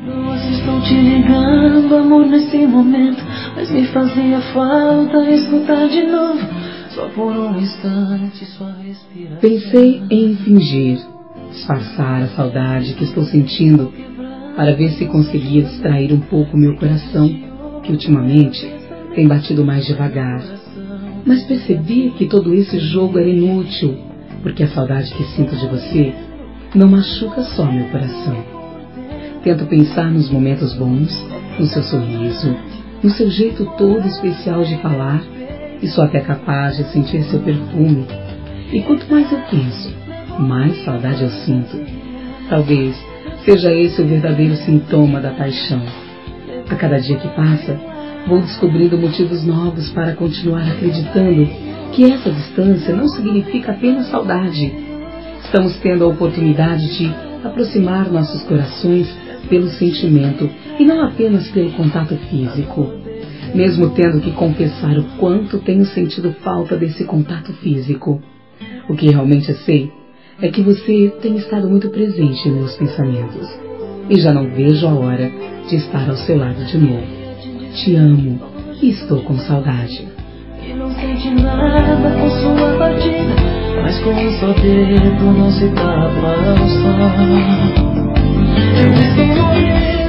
Nossa, estou te ligando, amor, nesse momento, mas me fazia falta escutar de novo, só por um instante, sua respiração. Pensei em fingir, disfarçar a saudade que estou sentindo, para ver se conseguia distrair um pouco meu coração, que ultimamente tem batido mais devagar. Mas percebi que todo esse jogo era inútil, porque a saudade que sinto de você não machuca só meu coração. Tento pensar nos momentos bons, no seu sorriso, no seu jeito todo especial de falar, e sou até capaz de sentir seu perfume. E quanto mais eu penso, mais saudade eu sinto. Talvez seja esse o verdadeiro sintoma da paixão. A cada dia que passa, vou descobrindo motivos novos para continuar acreditando que essa distância não significa apenas saudade. Estamos tendo a oportunidade de aproximar nossos corações pelo sentimento e não apenas pelo contato físico. Mesmo tendo que confessar o quanto tenho sentido falta desse contato físico. O que realmente sei é que você tem estado muito presente em meus pensamentos. E já não vejo a hora de estar ao seu lado de novo. Te amo e estou com saudade. E não sente nada com sua partida, mas com um só dedo não se tapa o sol. Eu estou morrendo.